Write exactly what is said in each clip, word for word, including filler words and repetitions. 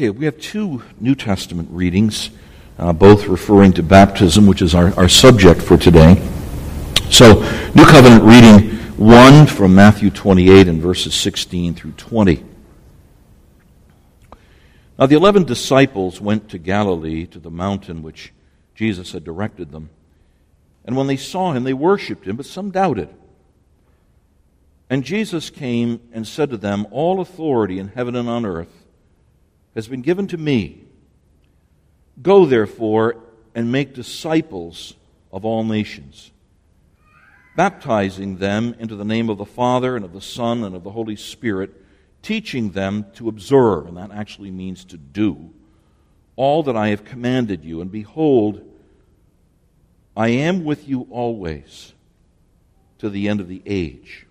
Okay, we have two New Testament readings, uh, both referring to baptism, which is our, our subject for today. So, New Covenant reading one from Matthew twenty-eight and verses sixteen through twenty. Now the eleven disciples went to Galilee, to the mountain which Jesus had directed them. And when they saw him, they worshipped him, but some doubted. And Jesus came and said to them, "All authority in heaven and on earth has been given to me. Go, therefore, and make disciples of all nations, baptizing them into the name of the Father and of the Son and of the Holy Spirit, teaching them to observe," and that actually means to do, "all that I have commanded you. And behold, I am with you always to the end of the age."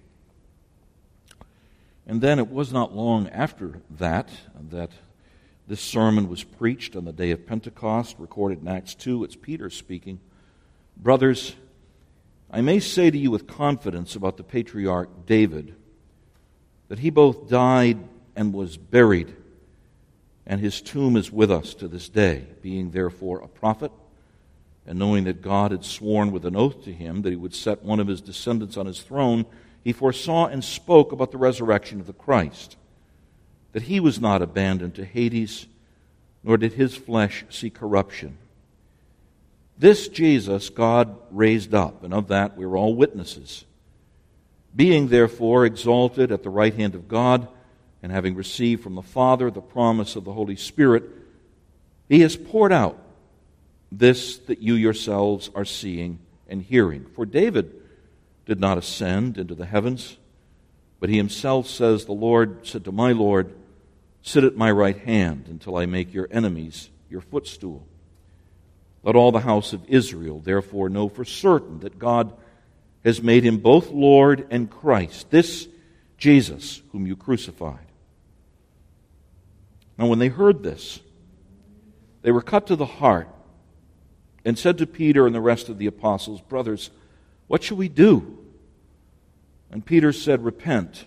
And then it was not long after that that this sermon was preached on the day of Pentecost, recorded in Acts two. It's Peter speaking. "Brothers, I may say to you with confidence about the patriarch David, that he both died and was buried, and his tomb is with us to this day. Being therefore a prophet, and knowing that God had sworn with an oath to him that he would set one of his descendants on his throne, he foresaw and spoke about the resurrection of the Christ, that he was not abandoned to Hades, nor did his flesh see corruption. This Jesus God raised up, and of that we are all witnesses. Being therefore exalted at the right hand of God, and having received from the Father the promise of the Holy Spirit, he has poured out this that you yourselves are seeing and hearing. For David did not ascend into the heavens, but he himself says, 'The Lord said to my Lord, sit at my right hand until I make your enemies your footstool.' Let all the house of Israel therefore know for certain that God has made him both Lord and Christ, this Jesus whom you crucified." Now when they heard this, they were cut to the heart and said to Peter and the rest of the apostles, "Brothers, what shall we do?" And Peter said, "Repent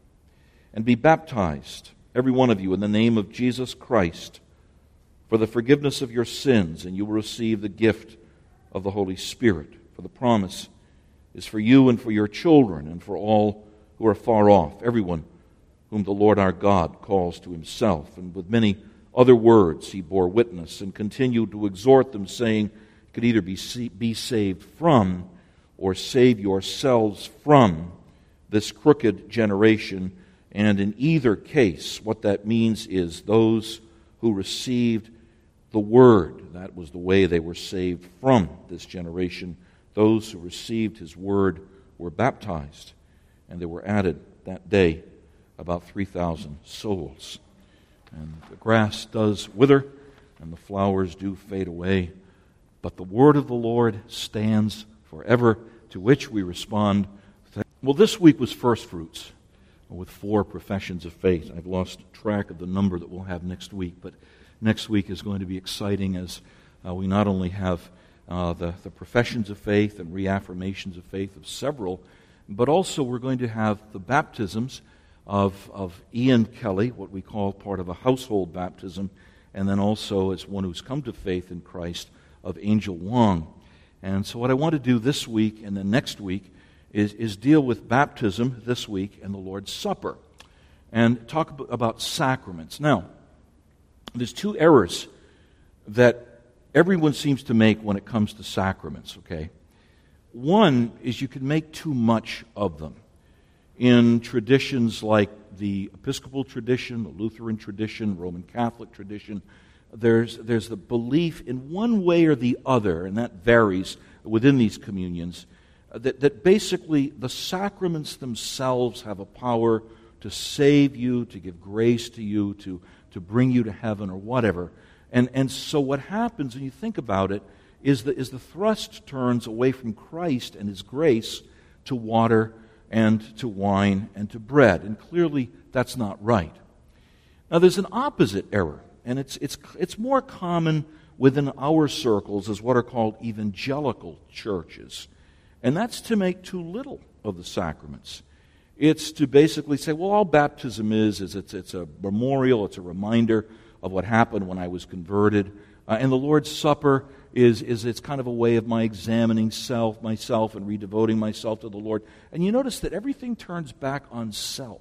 and be baptized, every one of you, in the name of Jesus Christ, for the forgiveness of your sins, and you will receive the gift of the Holy Spirit. For the promise is for you and for your children and for all who are far off, everyone whom the Lord our God calls to himself." And with many other words he bore witness and continued to exhort them, saying, "You could either be, be saved from or save yourselves from this crooked generation." And in either case, what that means is those who received the Word, that was the way they were saved from this generation. Those who received His Word were baptized, and there were added that day about three thousand souls. And the grass does wither, and the flowers do fade away, but the Word of the Lord stands forever, to which we respond. Well, this week was First Fruits, with four professions of faith. I've lost track of the number that we'll have next week, but next week is going to be exciting as uh, we not only have uh, the, the professions of faith and reaffirmations of faith of several, but also we're going to have the baptisms of, of Ian Kelly, what we call part of a household baptism, and then also as one who's come to faith in Christ, of Angel Wong. And so what I want to do this week and then next week is, is deal with baptism this week and the Lord's Supper, and talk about sacraments. Now, there's two errors that everyone seems to make when it comes to sacraments, okay? One is you can make too much of them. In traditions like the Episcopal tradition, the Lutheran tradition, Roman Catholic tradition, there's, there's the belief in one way or the other, and that varies within these communions, that, that basically the sacraments themselves have a power to save you, to give grace to you, to, to bring you to heaven or whatever. And, and so what happens when you think about it is the, is the thrust turns away from Christ and His grace to water and to wine and to bread. And clearly that's not right. Now there's an opposite error, and it's, it's, it's more common within our circles as what are called evangelical churches. And that's to make too little of the sacraments. It's to basically say, well, all baptism is, is it's, it's a memorial, it's a reminder of what happened when I was converted. Uh, and the Lord's Supper is, is it's kind of a way of my examining self, myself and redevoting myself to the Lord. And you notice that everything turns back on self.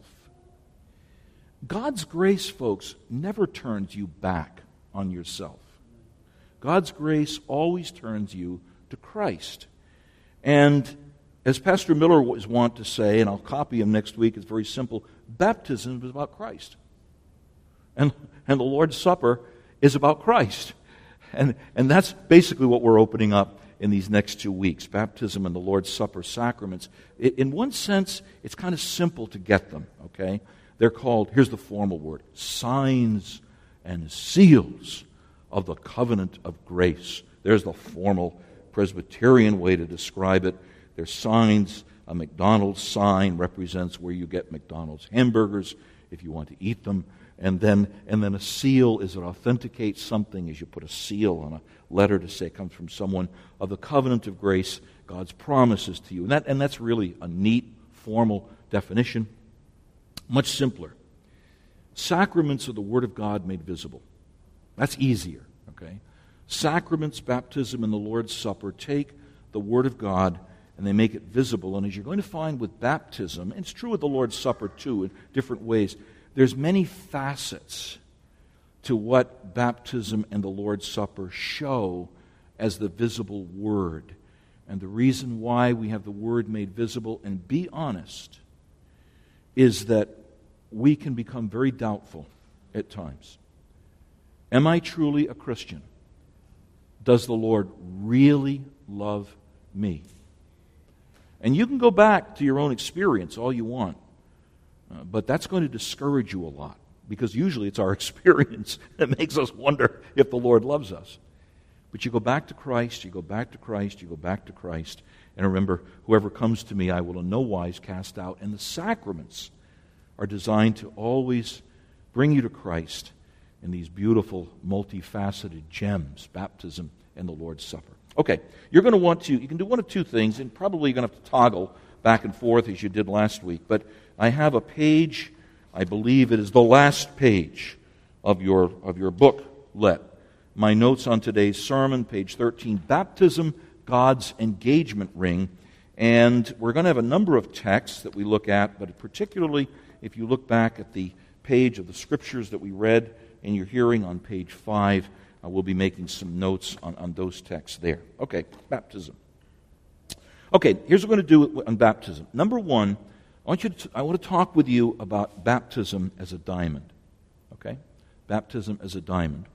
God's grace, folks, never turns you back on yourself. God's grace always turns you to Christ. And as Pastor Miller was wont to say, and I'll copy him next week, it's very simple, baptism is about Christ. And, and the Lord's Supper is about Christ. And, and that's basically what we're opening up in these next two weeks, baptism and the Lord's Supper sacraments. It, in one sense, it's kind of simple to get them, okay? They're called, here's the formal word, signs and seals of the covenant of grace. There's the formal Presbyterian way to describe it. They're signs. A McDonald's sign represents where you get McDonald's hamburgers if you want to eat them. And then and then a seal is it authenticates something, as you put a seal on a letter to say it comes from someone, of the covenant of grace, God's promises to you. And that and that's really a neat, formal definition. Much simpler. Sacraments are the Word of God made visible. That's easier, okay? Sacraments, baptism, and the Lord's Supper take the Word of God and they make it visible. And as you're going to find with baptism, and it's true with the Lord's Supper too in different ways, there's many facets to what baptism and the Lord's Supper show as the visible Word. And the reason why we have the Word made visible, and be honest, is that we can become very doubtful at times. Am I truly a Christian? Does the Lord really love me? And you can go back to your own experience all you want, uh, but that's going to discourage you a lot, because usually it's our experience that makes us wonder if the Lord loves us. But you go back to Christ, you go back to Christ, you go back to Christ, and remember, whoever comes to me I will in no wise cast out. And the sacraments are designed to always bring you to Christ in these beautiful, multifaceted gems, baptism and the Lord's Supper. Okay, you're going to want to, you can do one of two things, and probably you're going to have to toggle back and forth as you did last week, but I have a page, I believe it is the last page of your, of your booklet. My notes on today's sermon, page thirteen, Baptism, God's Engagement Ring. And we're going to have a number of texts that we look at, but particularly if you look back at the page of the scriptures that we read in your hearing on page five, uh, we'll be making some notes on, on those texts there. Okay, baptism. Okay, here's what we're going to do on baptism. Number one, I want you to, I want to talk with you about baptism as a diamond. Okay? Baptism as a diamond.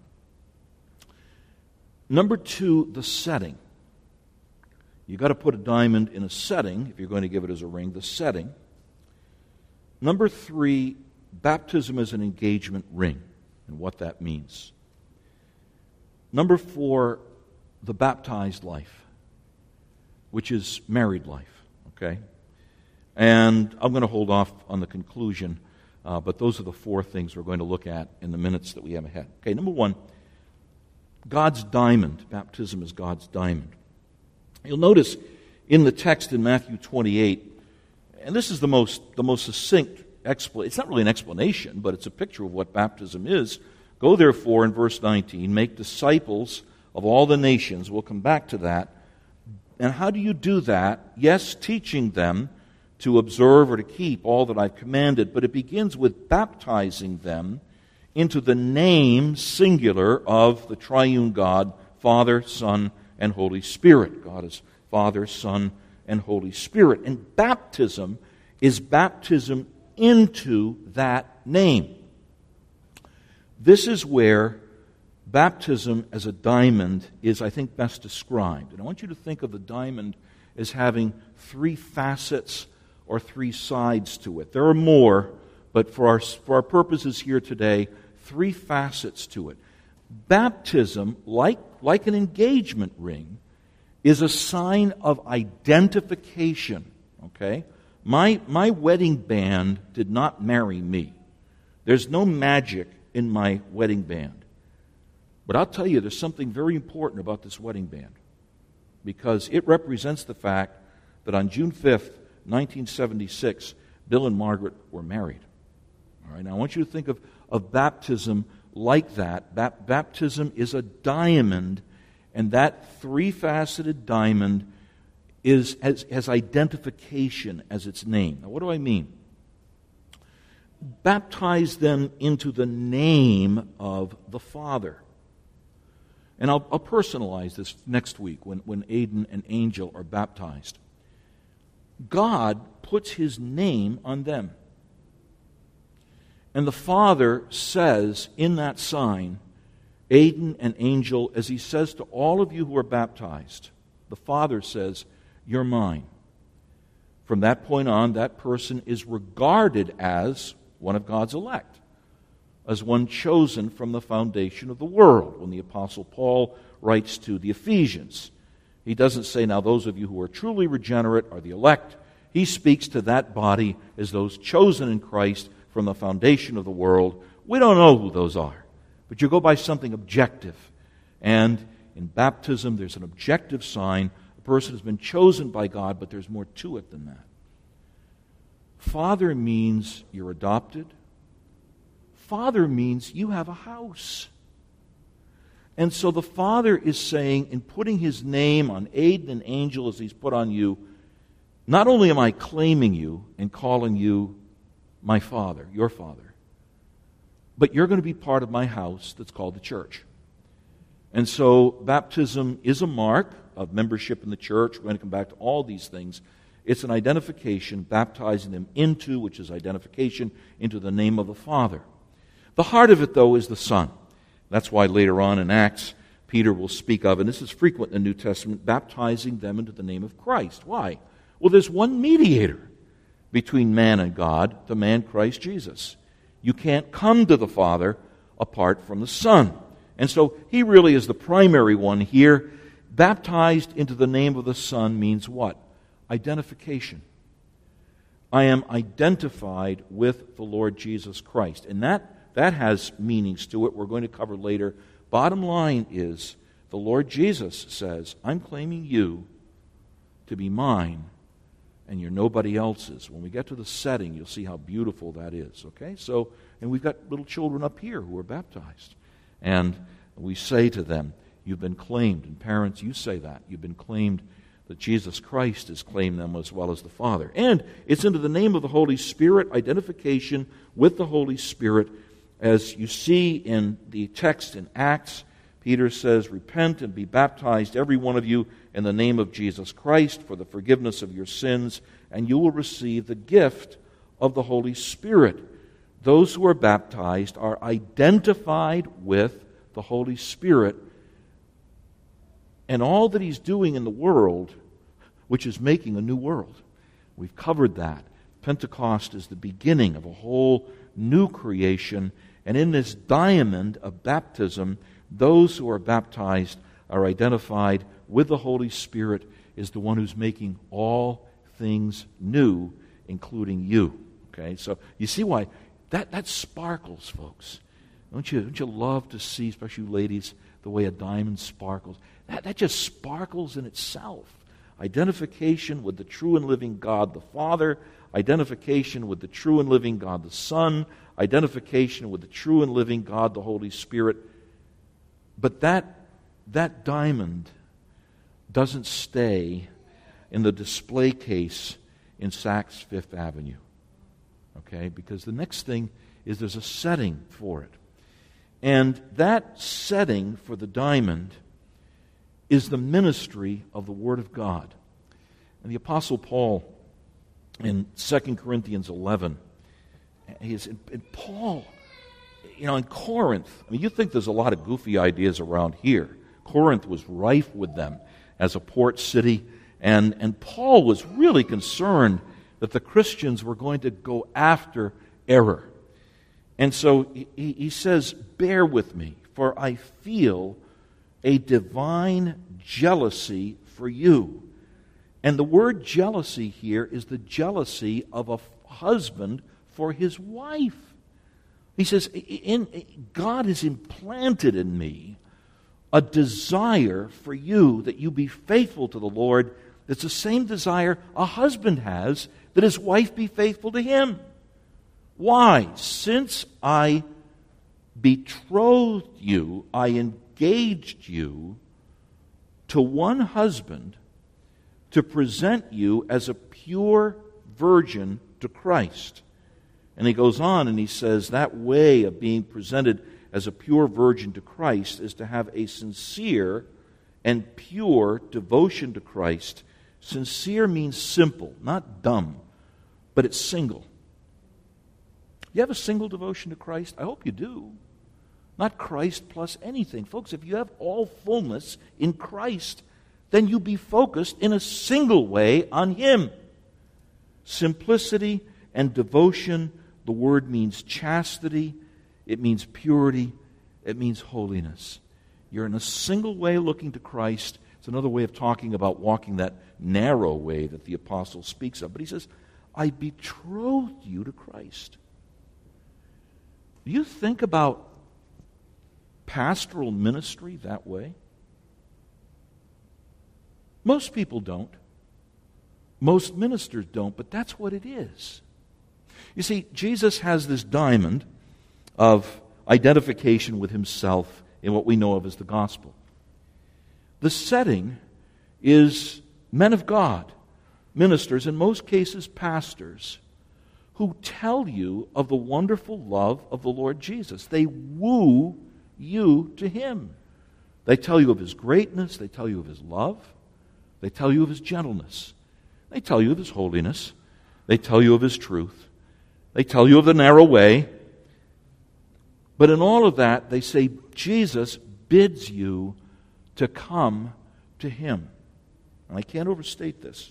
Number two, the setting. You've got to put a diamond in a setting if you're going to give it as a ring, the setting. Number three, baptism as an engagement ring and what that means. Number four, the baptized life, which is married life, okay? And I'm going to hold off on the conclusion, uh, but those are the four things we're going to look at in the minutes that we have ahead. Okay, number one, God's diamond. Baptism is God's diamond. You'll notice in the text in Matthew twenty-eight, and this is the most the most succinct explanation. It's not really an explanation, but it's a picture of what baptism is. Go therefore, in verse nineteen, make disciples of all the nations. We'll come back to that. And how do you do that? Yes, teaching them to observe or to keep all that I've commanded, but it begins with baptizing them into the name, singular, of the triune God, Father, Son, and Holy Spirit. God is Father, Son, and Holy Spirit. And baptism is baptism into that name. This is where baptism as a diamond is, I think, best described. And I want you to think of the diamond as having three facets or three sides to it. There are more, but for our, for our purposes here today, three facets to it. Baptism, like, like an engagement ring, is a sign of identification. Okay? My, my wedding band did not marry me. There's no magic in my wedding band. But I'll tell you, there's something very important about this wedding band, because it represents the fact that on June fifth, nineteen seventy-six, Bill and Margaret were married. All right, now I want you to think of, of baptism like that. Bap- baptism is a diamond, and that three-faceted diamond is has, has identification as its name. Now, what do I mean? Baptize them into the name of the Father. And I'll, I'll personalize this next week when, when Aiden and Angel are baptized. God puts His name on them. And the Father says in that sign, Aiden and Angel, as He says to all of you who are baptized, the Father says, "You're mine." From that point on, that person is regarded as one of God's elect, as one chosen from the foundation of the world. When the Apostle Paul writes to the Ephesians, he doesn't say, now those of you who are truly regenerate are the elect. He speaks to that body as those chosen in Christ from the foundation of the world. We don't know who those are, but you go by something objective. And in baptism, there's an objective sign. A person has been chosen by God, but there's more to it than that. Father means you're adopted. Father means you have a house. And so the Father is saying, in putting His name on Aiden and Angel as He's put on you, not only am I claiming you and calling you my Father, your Father, but you're going to be part of my house that's called the church. And so baptism is a mark of membership in the church. We're going to come back to all these things. It's an identification, baptizing them into, which is identification, into the name of the Father. The heart of it, though, is the Son. That's why later on in Acts, Peter will speak of, and this is frequent in the New Testament, baptizing them into the name of Christ. Why? Well, there's one mediator between man and God, the man Christ Jesus. You can't come to the Father apart from the Son. And so He really is the primary one here. Baptized into the name of the Son means what? Identification. I am identified with the Lord Jesus Christ. And that, that has meanings to it we're going to cover later. Bottom line is, the Lord Jesus says, I'm claiming you to be mine, and you're nobody else's. When we get to the setting, you'll see how beautiful that is. Okay? So, and we've got little children up here who are baptized. And we say to them, you've been claimed. And parents, you say that. You've been claimed, that Jesus Christ has claimed them as well as the Father. And it's into the name of the Holy Spirit, identification with the Holy Spirit. As you see in the text in Acts, Peter says, repent and be baptized, every one of you, in the name of Jesus Christ for the forgiveness of your sins, and you will receive the gift of the Holy Spirit. Those who are baptized are identified with the Holy Spirit and all that He's doing in the world, which is making a new world. We've covered that. Pentecost is the beginning of a whole new creation, and in this diamond of baptism, those who are baptized are identified with the Holy Spirit as the one who's making all things new, including you. Okay, so you see why that, that sparkles, folks. Don't you, don't you love to see, especially you ladies, the way a diamond sparkles? That, that just sparkles in itself. Identification with the true and living God the Father, identification with the true and living God the Son, identification with the true and living God the Holy Spirit. But that, that diamond doesn't stay in the display case in Saks Fifth Avenue. Okay? Because the next thing is there's a setting for it. And that setting for the diamond is the ministry of the Word of God. And the Apostle Paul in Second Corinthians eleven, he is, and Paul, you know, in Corinth, I mean, you think there's a lot of goofy ideas around here. Corinth was rife with them as a port city, and, and Paul was really concerned that the Christians were going to go after error. And so he, he says, bear with me, for I feel a divine jealousy for you. And the word jealousy here is the jealousy of a husband for his wife. He says, in, God has implanted in me a desire for you that you be faithful to the Lord. It's the same desire a husband has, that his wife be faithful to him. Why? Since I betrothed you, I engaged you to one husband to present you as a pure virgin to Christ. And he goes on and he says that way of being presented as a pure virgin to Christ is to have a sincere and pure devotion to Christ. Sincere means simple, not dumb, but it's single. You have a single devotion to Christ? I hope you do. Not Christ plus anything. Folks, if you have all fullness in Christ, then you be focused in a single way on Him. Simplicity and devotion, the word means chastity, it means purity, it means holiness. You're in a single way looking to Christ. It's another way of talking about walking that narrow way that the apostle speaks of. But he says, I betrothed you to Christ. Do you think about pastoral ministry that way? Most people don't. Most ministers don't, but that's what it is. You see, Jesus has this diamond of identification with Himself in what we know of as the gospel. The setting is men of God, ministers, in most cases pastors, who tell you of the wonderful love of the Lord Jesus. They woo you to Him. They tell you of His greatness, they tell you of His love, they tell you of His gentleness, they tell you of His holiness, they tell you of His truth, they tell you of the narrow way. But in all of that, they say Jesus bids you to come to Him. And I can't overstate this.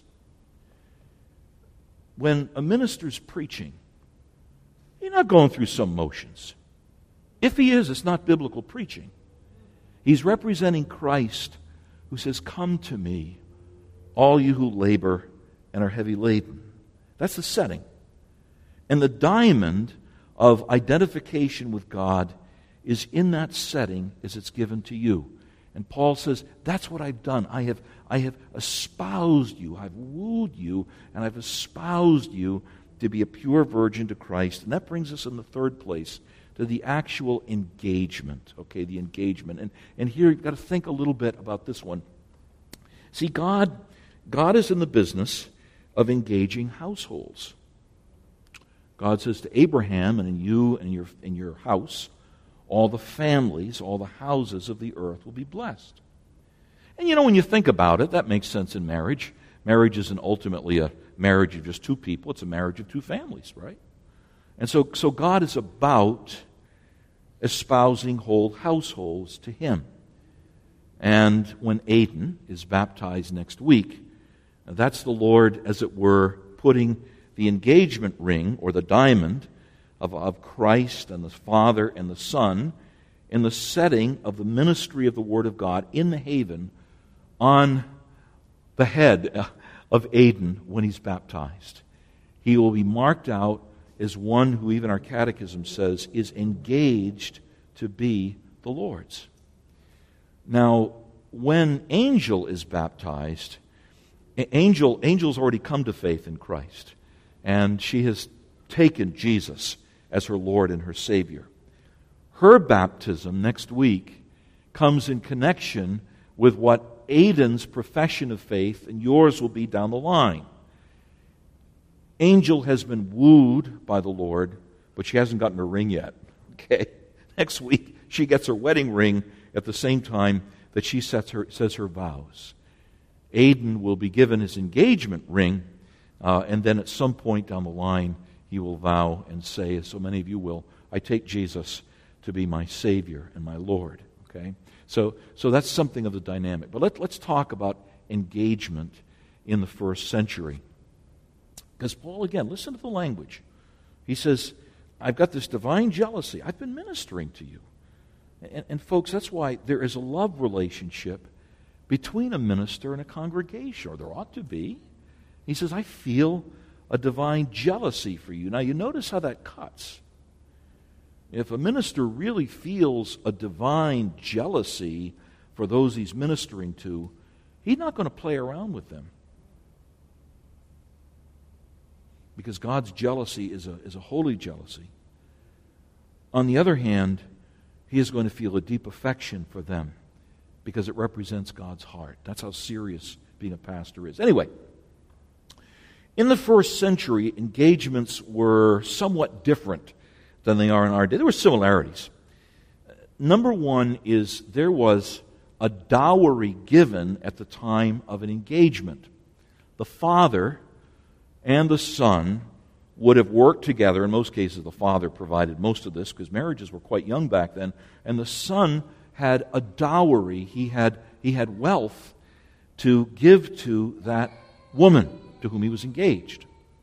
When a minister's preaching, he's not going through some motions. If he is, it's not biblical preaching. He's representing Christ, who says, come to me, all you who labor and are heavy laden. That's the setting. And the diamond of identification with God is in that setting as it's given to you. And Paul says, that's what I've done. I have, I have espoused you. I've wooed you, and I've espoused you to be a pure virgin to Christ. And that brings us in the third place to the actual engagement. Okay, the engagement. And, and here you've got to think a little bit about this one. See, God, God is in the business of engaging households. God says to Abraham, and in you and your, in your house, all the families, all the houses of the earth will be blessed. And you know, when you think about it, that makes sense in marriage. Marriage isn't ultimately a marriage of just two people. It's a marriage of two families, right? And so, so God is about espousing whole households to Him. And when Aiden is baptized next week, that's the Lord, as it were, putting the engagement ring, or the diamond, Of, of Christ and the Father and the Son in the setting of the ministry of the Word of God in the haven on the head of Aiden when he's baptized. He will be marked out as one who, even our catechism says, is engaged to be the Lord's. Now, when Angel is baptized, Angel, Angel's already come to faith in Christ, and she has taken Jesus as her Lord and her Savior. Her baptism next week comes in connection with what Aiden's profession of faith and yours will be down the line. Angel has been wooed by the Lord, but she hasn't gotten her ring yet. Okay? Next week, she gets her wedding ring at the same time that she sets her, says her vows. Aiden will be given his engagement ring, uh, and then at some point down the line, he will vow and say, as so many of you will, I take Jesus to be my Savior and my Lord. Okay? So so that's something of the dynamic. But let, let's talk about engagement in the first century. Because Paul, again, listen to the language. He says, I've got this divine jealousy. I've been ministering to you. And, and folks, that's why there is a love relationship between a minister and a congregation, or there ought to be. He says, I feel a divine jealousy for you. Now, you notice how that cuts. If a minister really feels a divine jealousy for those he's ministering to, he's not going to play around with them. Because God's jealousy is a, is a holy jealousy. On the other hand, he is going to feel a deep affection for them because it represents God's heart. That's how serious being a pastor is. Anyway, in the first century, engagements were somewhat different than they are in our day. There were similarities. Number one is there was a dowry given at the time of an engagement. The father and the son would have worked together. In most cases, the father provided most of this because marriages were quite young back then. And the son had a dowry. He had, he had wealth to give to that woman to whom he was engaged.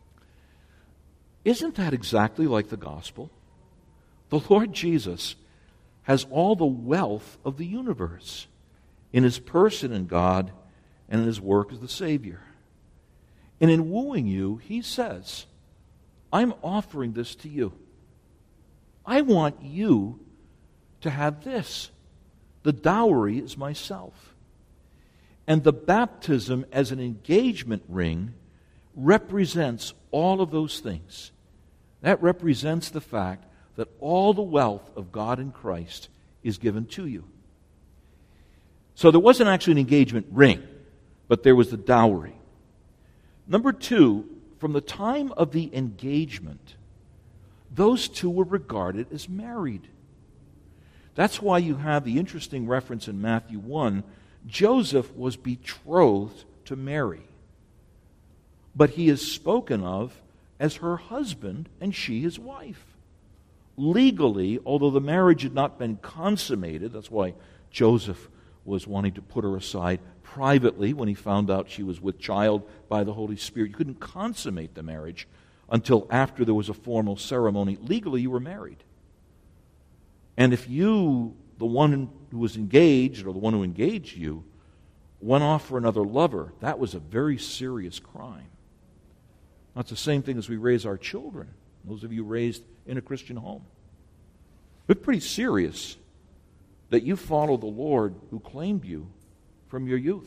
Isn't that exactly like the gospel? The Lord Jesus has all the wealth of the universe in his person in God and in his work as the Savior. And in wooing you, he says, I'm offering this to you. I want you to have this. The dowry is myself. And the baptism as an engagement ring represents all of those things. That represents the fact that all the wealth of God in Christ is given to you. So there wasn't actually an engagement ring, but there was the dowry. Number two, from the time of the engagement, those two were regarded as married. That's why you have the interesting reference in Matthew one, Joseph was betrothed to Mary, but he is spoken of as her husband and she his wife. Legally, although the marriage had not been consummated, that's why Joseph was wanting to put her aside privately when he found out she was with child by the Holy Spirit. You couldn't consummate the marriage until after there was a formal ceremony. Legally, you were married. And if you, the one who was engaged, or the one who engaged you, went off for another lover, that was a very serious crime. That's the same thing as we raise our children. Those of you raised in a Christian home. It's pretty serious that you follow the Lord who claimed you from your youth.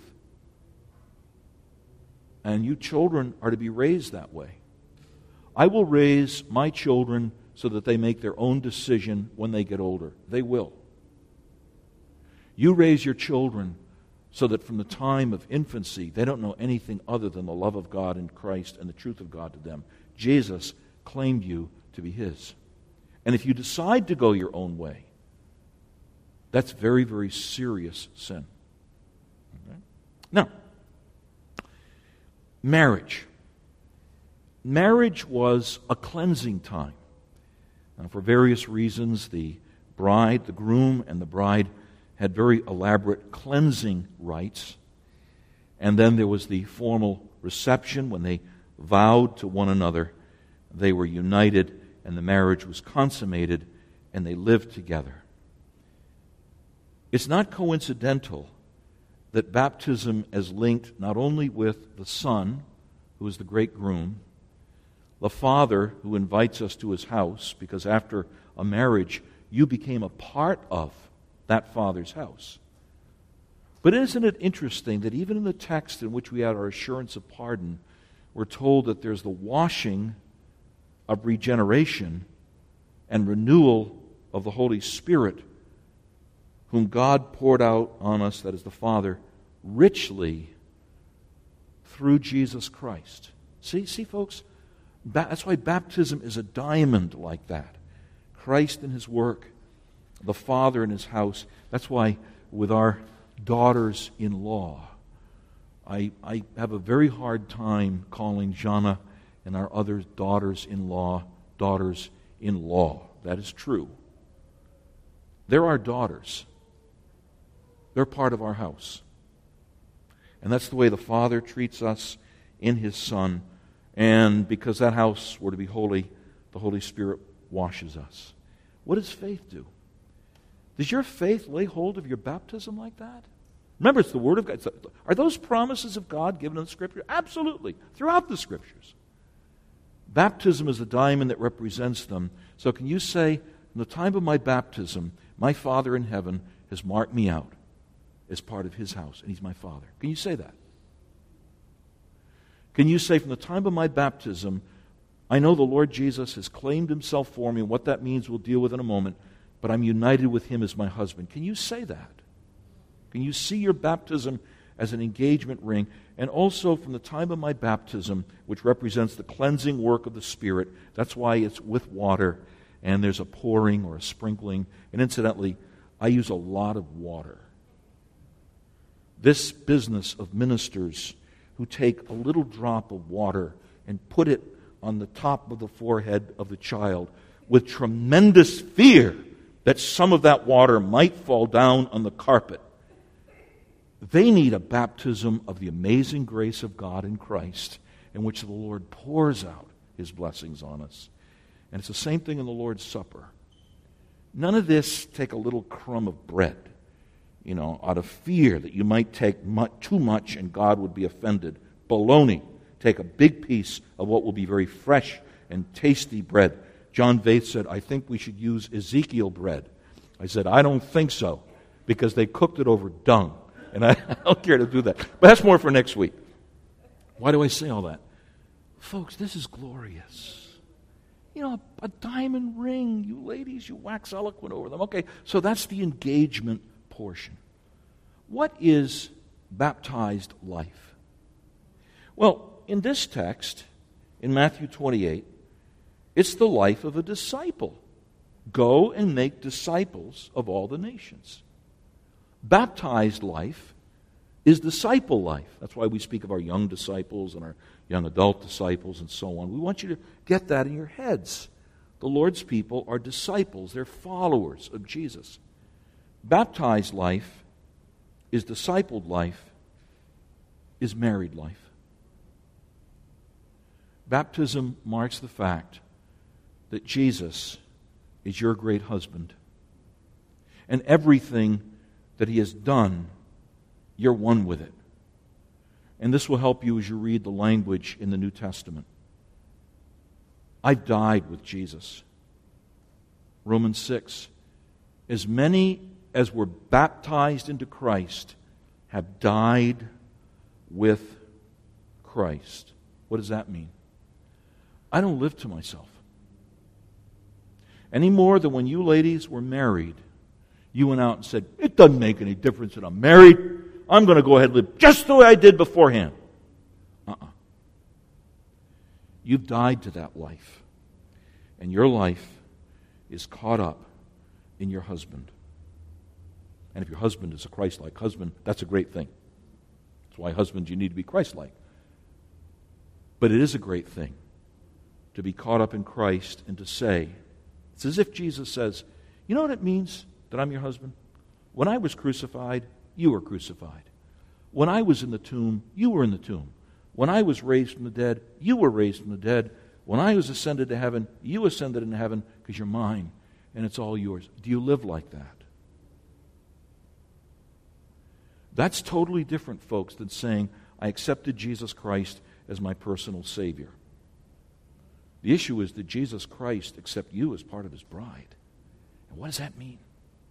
And you children are to be raised that way. I will raise my children so that they make their own decision when they get older. They will. You raise your children so that from the time of infancy, they don't know anything other than the love of God in Christ and the truth of God to them. Jesus claimed you to be his. And if you decide to go your own way, that's very, very serious sin. Okay? Now, marriage. Marriage was a cleansing time. Now, for various reasons, the bride, the groom, and the bride had very elaborate cleansing rites. And then there was the formal reception when they vowed to one another. They were united, and the marriage was consummated, and they lived together. It's not coincidental that baptism is linked not only with the Son, who is the great groom, the Father who invites us to his house, because after a marriage, you became a part of that Father's house. But isn't it interesting that even in the text in which we had our assurance of pardon, we're told that there's the washing of regeneration and renewal of the Holy Spirit, whom God poured out on us, that is the Father, richly through Jesus Christ. See, see, folks, that's why baptism is a diamond like that. Christ and his work, the Father in his house. That's why with our daughters-in-law, I, I have a very hard time calling Jana and our other daughters-in-law daughters-in-law. That is true. They're our daughters. They're part of our house. And that's the way the Father treats us in his Son. And because that house were to be holy, the Holy Spirit washes us. What does faith do? Does your faith lay hold of your baptism like that? Remember, it's the Word of God. Are those promises of God given in the Scripture? Absolutely. Throughout the Scriptures. Baptism is a diamond that represents them. So can you say, from the time of my baptism, my Father in heaven has marked me out as part of his house, and he's my Father? Can you say that? Can you say, from the time of my baptism, I know the Lord Jesus has claimed himself for me, and what that means we'll deal with in a moment. but I'm united with him as my husband. Can you say that? Can you see your baptism as an engagement ring? And also from the time of my baptism, which represents the cleansing work of the Spirit, that's why it's with water, and there's a pouring or a sprinkling. And incidentally, I use a lot of water. This business of ministers who take a little drop of water and put it on the top of the forehead of the child with tremendous fear that some of that water might fall down on the carpet. They need a baptism of the amazing grace of God in Christ, in which the Lord pours out his blessings on us. And it's the same thing in the Lord's Supper. None of this take a little crumb of bread, you know, out of fear that you might take much, too much and God would be offended. Baloney. Take a big piece of what will be very fresh and tasty bread. John Vaith said, I think we should use Ezekiel bread. I said, I don't think so, because they cooked it over dung. And I don't care to do that. But that's more for next week. Why do I say all that? Folks, this is glorious. You know, a, a diamond ring, you ladies, you wax eloquent over them. Okay, so that's the engagement portion. What is baptized life? Well, in this text, in Matthew twenty-eight, it's the life of a disciple. Go and make disciples of all the nations. Baptized life is disciple life. That's why we speak of our young disciples and our young adult disciples and so on. We want you to get that in your heads. The Lord's people are disciples. They're followers of Jesus. Baptized life is discipled life, is married life. Baptism marks the fact that Jesus is your great husband. And everything that he has done, you're one with it. And this will help you as you read the language in the New Testament. I've died with Jesus. Romans six. As many as were baptized into Christ have died with Christ. What does that mean? I don't live to myself. Any more than when you ladies were married, you went out and said, it doesn't make any difference that I'm married. I'm going to go ahead and live just the way I did beforehand. Uh-uh. You've died to that life. And your life is caught up in your husband. And if your husband is a Christ-like husband, that's a great thing. That's why husbands, you need to be Christ-like. But it is a great thing to be caught up in Christ and to say, it's as if Jesus says, you know what it means that I'm your husband? When I was crucified, you were crucified. When I was in the tomb, you were in the tomb. When I was raised from the dead, you were raised from the dead. When I was ascended to heaven, you ascended into heaven because you're mine and it's all yours. Do you live like that? That's totally different, folks, than saying, I accepted Jesus Christ as my personal Savior. The issue is that Jesus Christ accepts you as part of his bride. And what does that mean?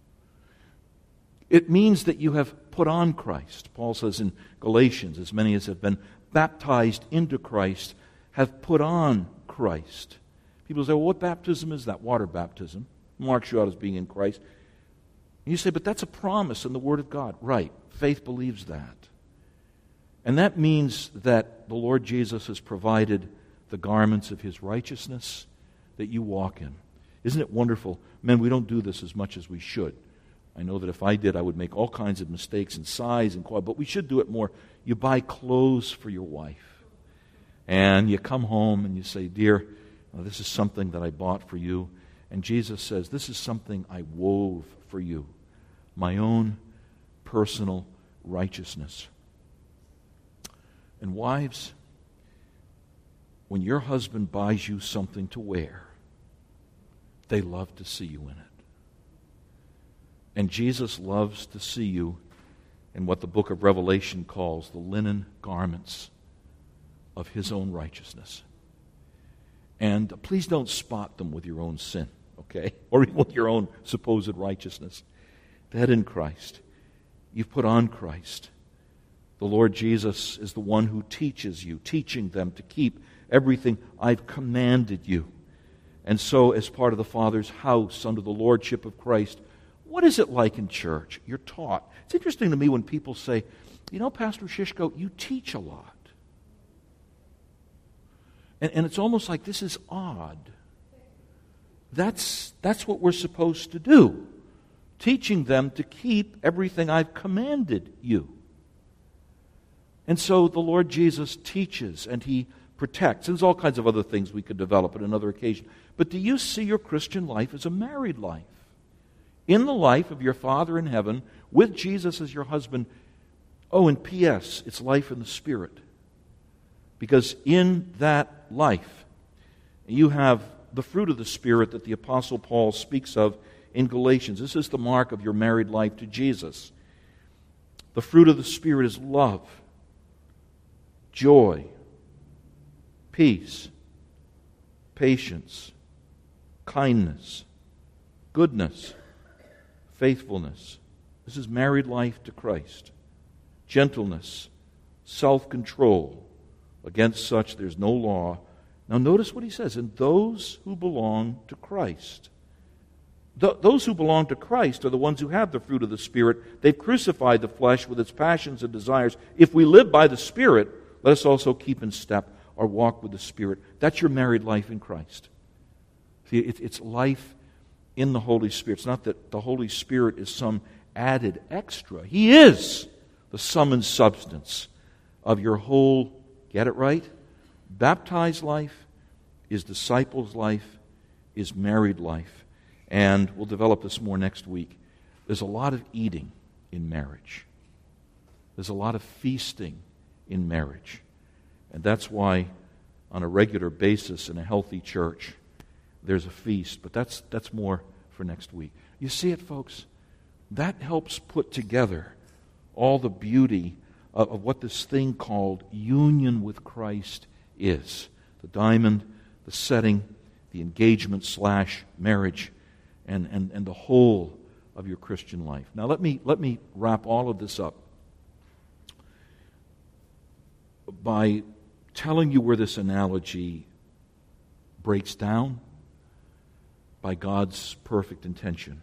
It means that you have put on Christ. Paul says in Galatians, as many as have been baptized into Christ have put on Christ. People say, well, what baptism is that? Water baptism. Marks you out as being in Christ. And you say, but that's a promise in the Word of God. Right. Faith believes that. And that means that the Lord Jesus has provided the garments of his righteousness that you walk in. Isn't it wonderful? Men, we don't do this as much as we should. I know that if I did, I would make all kinds of mistakes in size and quality, but we should do it more. You buy clothes for your wife. And you come home and you say, dear, this is something that I bought for you. And Jesus says, this is something I wove for you. My own personal righteousness. And wives, when your husband buys you something to wear, they love to see you in it. And Jesus loves to see you in what the book of Revelation calls the linen garments of his own righteousness. And please don't spot them with your own sin, okay? Or even with your own supposed righteousness. That in Christ, you've put on Christ. The Lord Jesus is the one who teaches you, teaching them to keep everything I've commanded you. And so, as part of the Father's house, under the lordship of Christ, what is it like in church? You're taught. It's interesting to me when people say, you know, Pastor Shishko, you teach a lot. And, and it's almost like this is odd. That's, that's what we're supposed to do. Teaching them to keep everything I've commanded you. And so the Lord Jesus teaches and He protects. And there's all kinds of other things we could develop at another occasion. But do you see your Christian life as a married life? In the life of your Father in heaven, with Jesus as your husband. Oh, and P S, it's life in the Spirit. Because in that life, you have the fruit of the Spirit that the Apostle Paul speaks of in Galatians. This is the mark of your married life to Jesus. The fruit of the Spirit is love, joy, peace, patience, kindness, goodness, faithfulness. This is married life to Christ. Gentleness, self-control. Against such there's no law. Now notice what he says, and those who belong to Christ. Th- those who belong to Christ are the ones who have the fruit of the Spirit. They've crucified the flesh with its passions and desires. If we live by the Spirit, let us also keep in step or walk with the Spirit. That's your married life in Christ. See, it, it's life in the Holy Spirit. It's not that the Holy Spirit is some added extra. He is the sum and substance of your whole, get it right? Baptized life is disciples' life, is married life. And we'll develop this more next week. There's a lot of eating in marriage. There's a lot of feasting in marriage. And that's why on a regular basis in a healthy church, there's a feast. But that's that's more for next week. You see it, folks? That helps put together all the beauty of, of what this thing called union with Christ is. The diamond, the setting, the engagement slash marriage, and, and, and the whole of your Christian life. Now let me let me wrap all of this up by telling you where this analogy breaks down by God's perfect intention.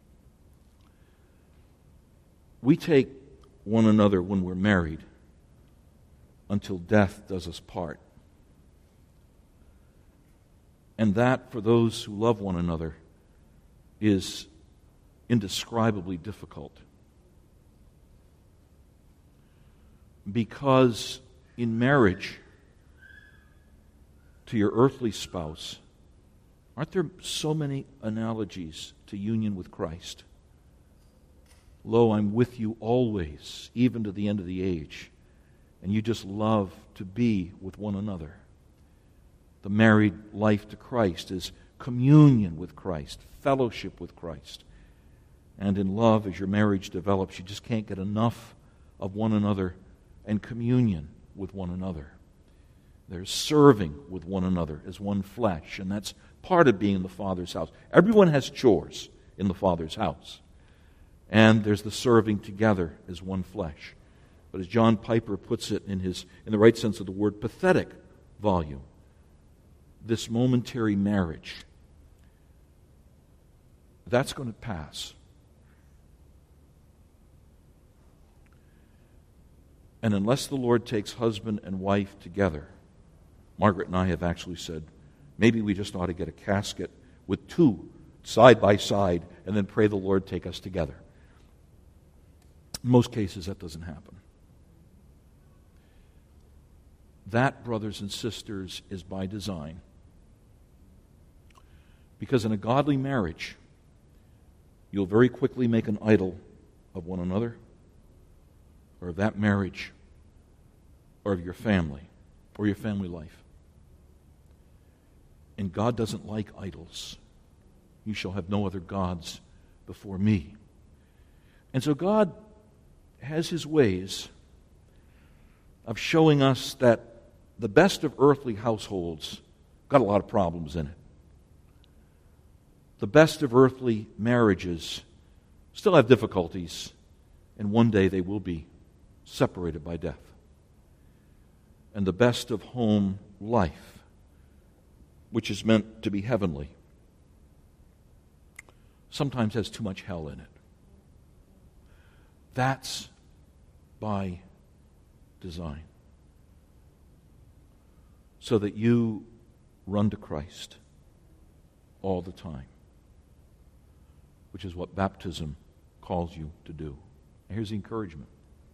We take one another when we're married until death does us part. And that, for those who love one another, is indescribably difficult. Because in marriage to your earthly spouse, aren't there so many analogies to union with Christ? Lo, I'm with you always, even to the end of the age. And you just love to be with one another. The married life to Christ is communion with Christ, fellowship with Christ. And in love, as your marriage develops, you just can't get enough of one another and communion with one another. There's serving with one another as one flesh, and that's part of being in the Father's house. Everyone has chores in the Father's house. And there's the serving together as one flesh. But as John Piper puts it in his, in the right sense of the word, pathetic volume, this momentary marriage, that's going to pass. And unless the Lord takes husband and wife together, Margaret and I have actually said, maybe we just ought to get a casket with two side by side and then pray the Lord take us together. In most cases, that doesn't happen. That, brothers and sisters, is by design. Because in a godly marriage, you'll very quickly make an idol of one another, or of that marriage, or of your family, or your family life. And God doesn't like idols. You shall have no other gods before me. And so God has His ways of showing us that the best of earthly households got a lot of problems in it. The best of earthly marriages still have difficulties, and one day they will be separated by death. And the best of home life which is meant to be heavenly, sometimes has too much hell in it. That's by design. So that you run to Christ all the time, which is what baptism calls you to do. And here's the encouragement.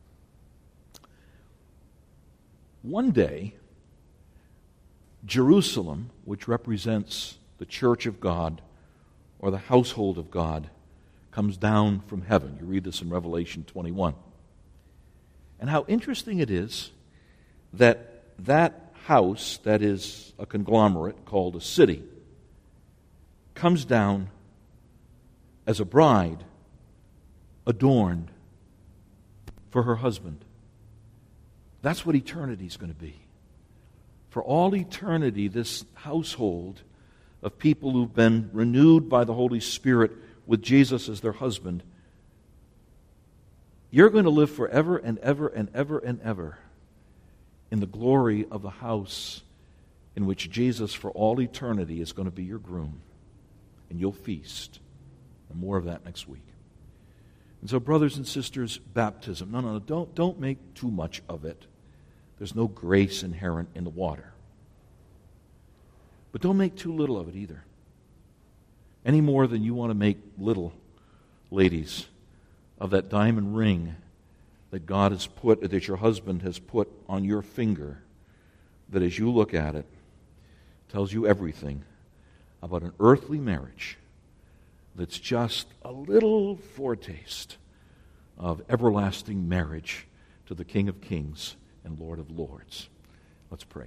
One day, Jerusalem, which represents the church of God or the household of God, comes down from heaven. You read this in Revelation twenty-one. And how interesting it is that that house, that is a conglomerate called a city, comes down as a bride adorned for her husband. That's what eternity is going to be. For all eternity, this household of people who've been renewed by the Holy Spirit with Jesus as their husband, you're going to live forever and ever and ever and ever in the glory of the house in which Jesus for all eternity is going to be your groom. And you'll feast. And more of that next week. And so, brothers and sisters, baptism. No, no, no, don't, don't make too much of it. There's no grace inherent in the water. But don't make too little of it either. Any more than you want to make little, ladies, of that diamond ring that God has put, that your husband has put on your finger, that as you look at it, tells you everything about an earthly marriage that's just a little foretaste of everlasting marriage to the King of Kings and Lord of Lords. Let's pray.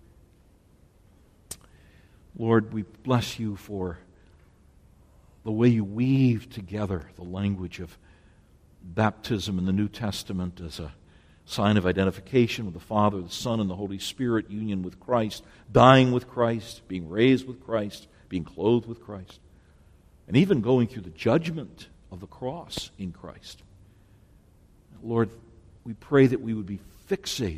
Lord, we bless you for the way you weave together the language of baptism in the New Testament as a sign of identification with the Father, the Son, and the Holy Spirit, union with Christ, dying with Christ, being raised with Christ, being clothed with Christ, and even going through the judgment of the cross in Christ. Lord, we pray that we would be fixated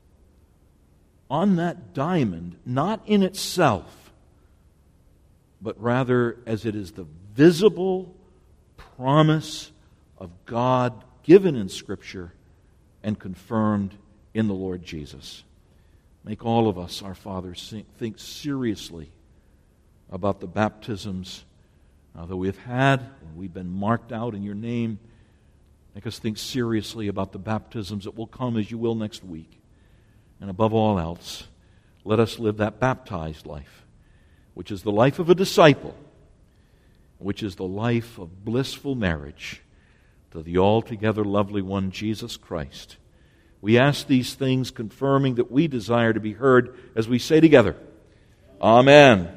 on that diamond, not in itself, but rather as it is the visible promise of God given in Scripture and confirmed in the Lord Jesus. Make all of us, our Father, think seriously about the baptisms uh, that we have had, and we've been marked out in your name. Make us think seriously about the baptisms that will come as you will next week. And above all else, let us live that baptized life, which is the life of a disciple, which is the life of blissful marriage to the altogether lovely one, Jesus Christ. We ask these things confirming that we desire to be heard as we say together, Amen.